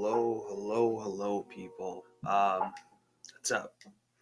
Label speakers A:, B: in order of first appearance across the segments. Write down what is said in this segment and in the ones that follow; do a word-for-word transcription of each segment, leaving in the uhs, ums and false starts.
A: hello, hello, hello, people. Um, what's up?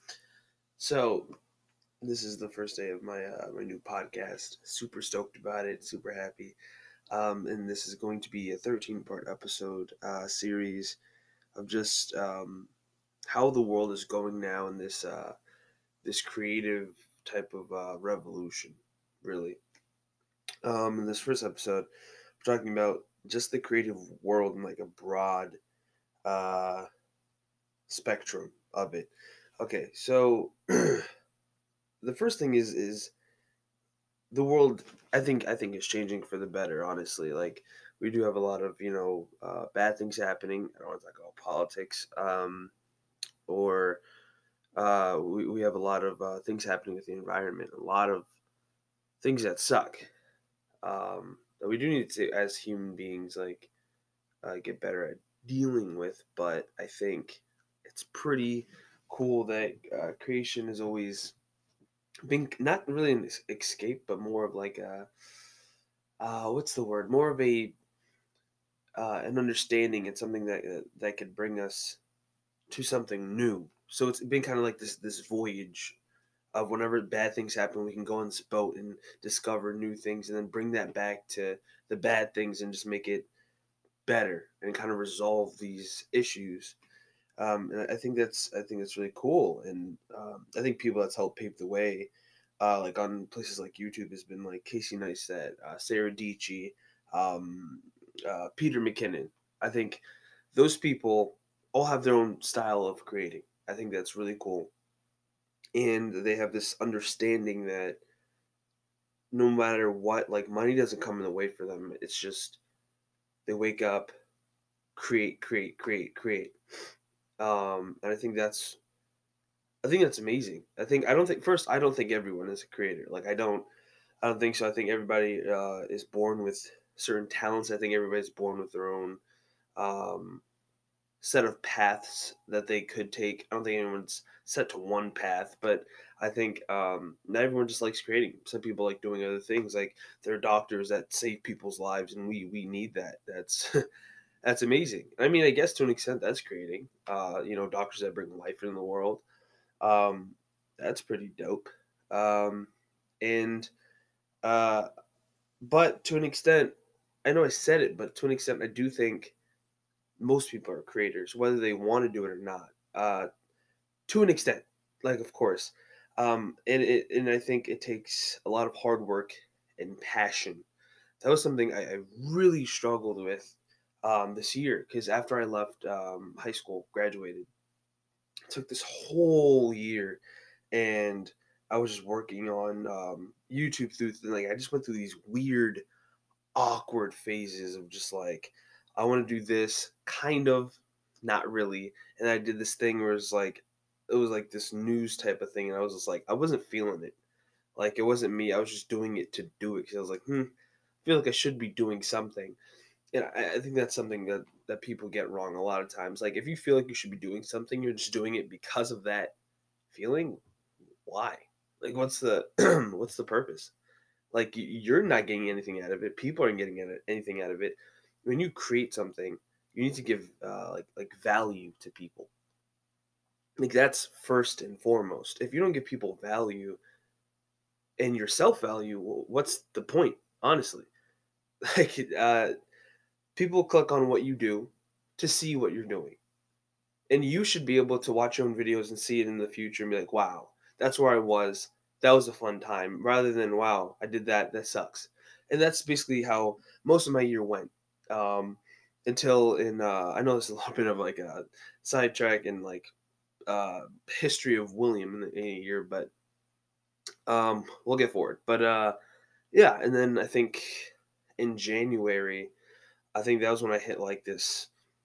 A: So this is the first day of my uh, my new podcast. Super stoked about it. Super happy. Um, and this is going to be a thirteen part episode uh, series of just um, how the world is going now in this uh, this creative type of uh, revolution. Really. Um, in this first episode, we're talking about just the creative world in like a broad uh, spectrum of it. Okay, so the first thing is is the world. I think I think is changing for the better. Honestly, like we do have a lot of you know uh, bad things happening. I don't want to talk about politics, um, or uh, we we have a lot of uh, things happening with the environment. A lot of things that suck. Um, that we do need to, as human beings, like uh, get better at dealing with. But I think it's pretty cool that uh, creation is always being not really an es- escape, but more of like a uh, what's the word? More of a uh, an understanding and something that uh, that could bring us to something new. So it's been kind of like this this voyage of whenever bad things happen, we can go on this boat and discover new things, and then bring that back to the bad things and just make it better and kind of resolve these issues. Um, and I think that's I think that's really cool, and um, I think people that's helped pave the way, uh, like on places like YouTube, has been like Casey Neistat, uh, Sarah Dietschy, um, uh, Peter McKinnon. I think those people all have their own style of creating. I think that's really cool, and they have this understanding that no matter what, like money doesn't come in the way for them. It's just they wake up, create, create, create, create, um, and I think that's I think that's amazing. I think I don't think first I don't think everyone is a creator. Like I don't I don't think so. I think everybody uh, is born with certain talents. I think everybody's born with their own um, set of paths that they could take. I don't think anyone's set to one path, but I think um, not everyone just likes creating. Some people like doing other things. Like there are doctors that save people's lives, and we we need that. That's that's amazing. I mean, I guess to an extent that's creating. Uh, you know, doctors that bring life into the world, um, that's pretty dope. Um, and uh, but to an extent, I know I said it, but to an extent, I do think most people are creators, whether they want to do it or not. Uh, to an extent, like of course, um, and it and I think it takes a lot of hard work and passion. That was something I, I really struggled with um, this year because after I left um, high school, graduated, it took this whole year and I was just working on um, YouTube through like I just went through these weird, awkward phases of just like I want to do this, kind of, not really, and I did this thing where it's like it was like this news type of thing, and I was just like I wasn't feeling it, like it wasn't me. I was just doing it to do it because I was like, hmm, I feel like I should be doing something, and I, I think that's something that that people get wrong a lot of times. Like if you feel like you should be doing something, you're just doing it because of that feeling. Why? Like, what's the what's the purpose? Like, y- you're not getting anything out of it. People aren't getting at it- anything out of it. When you create something, you need to give uh, like like value to people. Like that's first and foremost. If you don't give people value and your self value, what's the point? Honestly, like uh, people click on what you do to see what you're doing, and you should be able to watch your own videos and see it in the future and be like, wow, that's where I was. That was a fun time, rather than wow, I did that. That sucks. And that's basically how most of my year went. Um, until in uh, I know this is a little bit of like a sidetrack and like uh, history of William in, the, in a year, but um, we'll get forward. But uh, yeah, and then I think in January, I think that was when I hit like this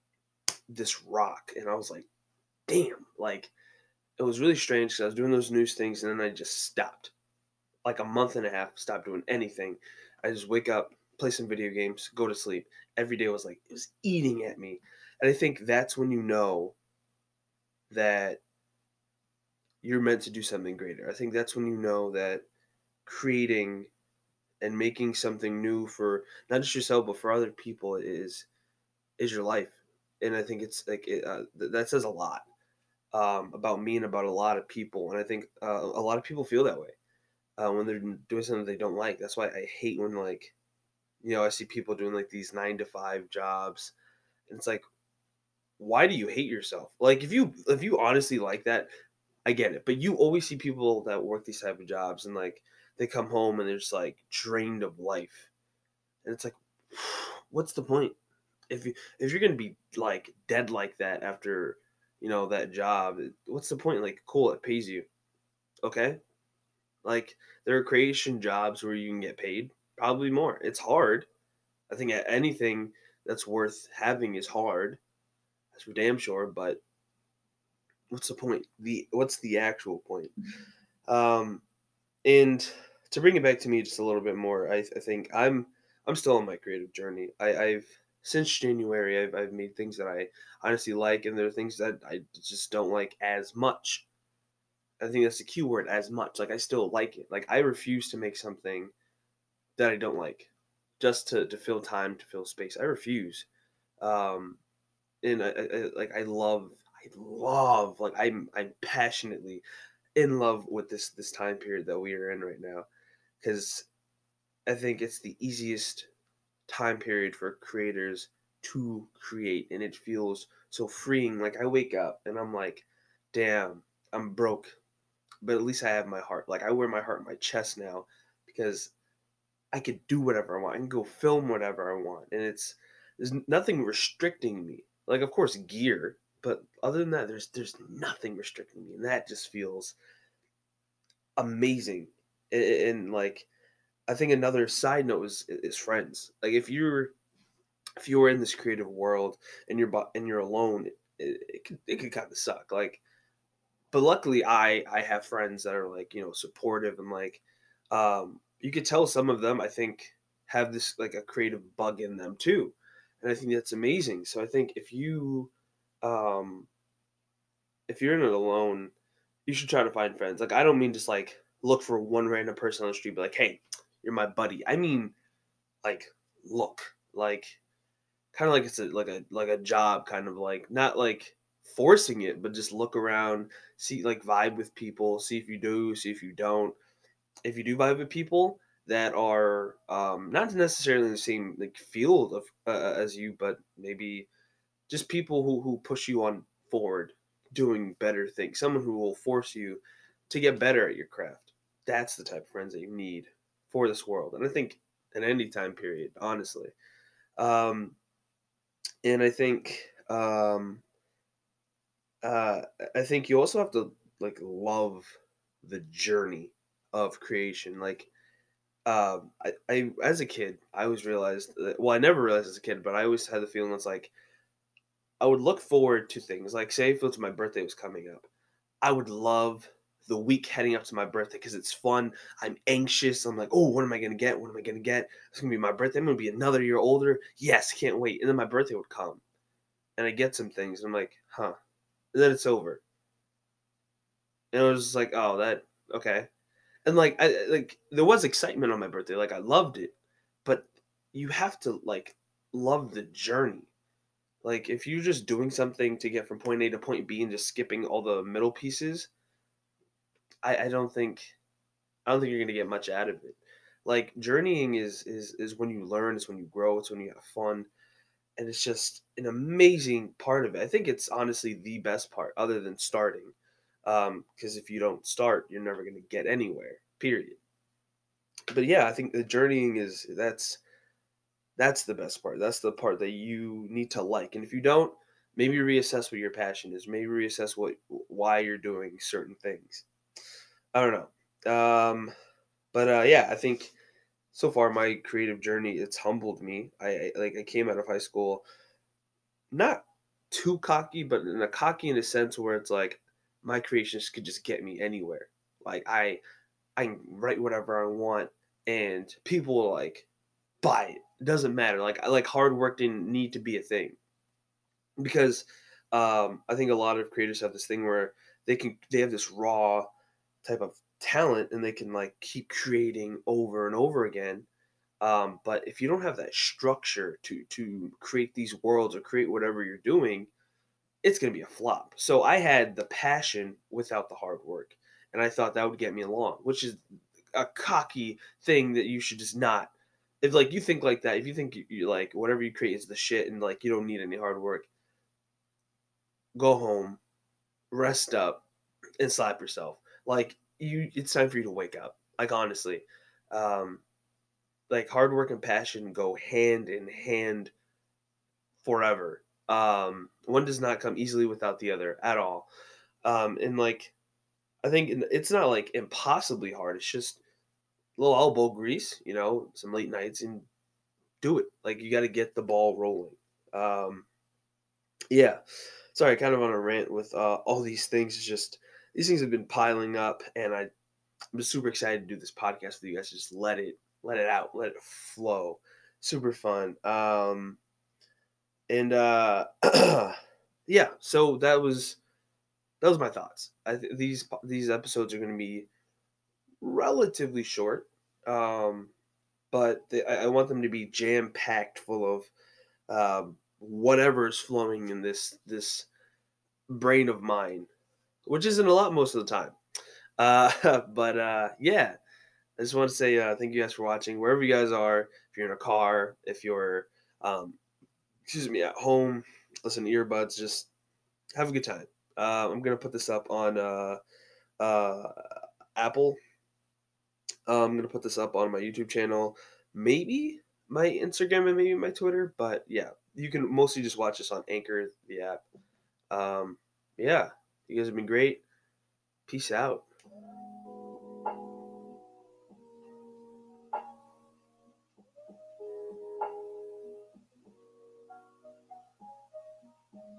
A: this rock, and I was like, damn, like it was really strange because I was doing those news things and then I just stopped. Like a month and a half, stopped doing anything. I just wake up, play some video games, go to sleep. Every day was like, it was eating at me. And I think that's when you know that you're meant to do something greater. I think that's when you know that creating and making something new for not just yourself, but for other people is is your life. and I think it's like it, uh, th- that says a lot um, about me and about a lot of people, and I think uh, a lot of people feel that way uh, when they're doing something they don't like. That's why I hate when like you know I see people doing like these nine to five jobs, and it's like, why do you hate yourself? Like if you if you honestly like that, I get it. But you always see people that work these type of jobs and like they come home and they're just like drained of life. And it's like, what's the point? If you if you're gonna be like dead like that after, you know, that job, it- what's the point? Like, cool, it pays you. Okay? Like there are creation jobs where you can get paid probably more. It's hard. I think a- anything that's worth having is hard. That's for damn sure, but what's the point? The what's the actual point? Um And to bring it back to me just a little bit more, I, I think I'm I'm still on my creative journey. I, I've since January I've I've made things that I honestly like, and there are things that I just don't like as much. I think that's the key word, as much. Like I still like it. Like I refuse to make something that I don't like, just to to fill time, to fill space. I refuse. Um, and I, I I- like I love I love like I'm I'm passionately in love with this this time period that we are in right now because I think it's the easiest time period for creators to create, and it feels so freeing. Like I wake up and I'm like, damn, I'm broke, but at least I have my heart. Like I wear my heart in my chest now because I could do whatever I want. I can go film whatever I want, and it's there's nothing restricting me. Like of course gear, but other than that, there's there's nothing restricting me, and that just feels amazing. And, and like I think another side note is is friends. Like if you're if you're in this creative world and you're bu- and you're alone, it, it could it could kind of suck. Like, but luckily I I have friends that are like you know supportive and like, um, you could tell some of them I think have this like a creative bug in them too, and I think that's amazing. So I think if you, um, if you're in it alone, you should try to find friends. Like I don't mean just like look for one random person on the street, be like, hey, you're my buddy. I mean like look like kind of like it's a, like a like a job, kind of like not like forcing it, but just look around, see like vibe with people, see if you do, see if you don't. If you do vibe with people that are um, not necessarily in the same like field of uh, as you, but maybe just people who who push you on forward, doing better things. Someone who will force you to get better at your craft. That's the type of friends that you need for this world, and I think in any time period, honestly. Um, and I think um, uh, I think you also have to like love the journey of creation. Like um, I, I as a kid, I always realized that, well, I never realized as a kid, but I always had the feeling that's like I would look forward to things. Like say if it's my birthday was coming up, I would love the week heading up to my birthday because it's fun. I'm anxious. I'm like, oh, what am I gonna get? What am I gonna get? It's gonna be my birthday. I'm gonna be another year older. Yes, can't wait. And then my birthday would come, and I get some things. And I'm like, huh. And then it's over. And I was just like, oh, that okay. And like, I like there was excitement on my birthday. Like I loved it, but you have to like love the journey. Like if you're just doing something to get from point A to point B and just skipping all the middle pieces, I, I don't think I don't think you're gonna get much out of it. Like journeying is is is when you learn, it's when you grow, it's when you have fun, and it's just an amazing part of it. I think it's honestly the best part, other than starting, because if you don't start, you're never gonna get anywhere. Period. But yeah, I think the journeying is that's that's the best part. That's the part that you need to like, and if you don't, maybe reassess what your passion is. Maybe reassess what why you're doing certain things. I don't know. Um, but uh, yeah, I think so far my creative journey it's humbled me. I, I like I came out of high school not too cocky, but in a cocky in a sense where it's like my creations could just get me anywhere. Like I I can write whatever I want and people will like buy it. It doesn't matter. Like I like hard work didn't need to be a thing. Because um I think a lot of creators have this thing where they can they have this raw type of talent and they can like keep creating over and over again Um, but if you don't have that structure to to create these worlds or create whatever you're doing, it's gonna be a flop. So I had the passion without the hard work, and I thought that would get me along, which is a cocky thing that you should just not. If like you think like that, if you think you, you like whatever you create is the shit and like you don't need any hard work, go home, rest up, and slap yourself. Like you, it's time for you to wake up. Like honestly, um, like hard work and passion go hand in hand forever. Um, one does not come easily without the other at all. Um, and like I think in- it's not like impossibly hard. It's just a little elbow grease, you know, some late nights and do it. Like you got to get the ball rolling. Um, yeah. Sorry, kind of on a rant with uh, all these things. It's just these things have been piling up, and I, I'm just super excited to do this podcast with you guys. Just let it let it out, let it flow. Super fun. Um, and uh, yeah, so that was that was my thoughts. I th- these po- these episodes are going to be relatively short, um, but they, I, I want them to be jam packed full of um, whatever is flowing in this this brain of mine, which isn't a lot most of the time. Uh, but uh, yeah, I just want to say uh, thank you guys for watching wherever you guys are. If you're in a car, if you're um, excuse me at home, listen to earbuds. Just have a good time. Uh, I'm gonna put this up on uh, uh, Apple. Uh, I'm gonna put this up on my YouTube channel, maybe my Instagram and maybe my Twitter. But yeah, you can mostly just watch this on Anchor, the app. Um, yeah, you guys have been great. Peace out.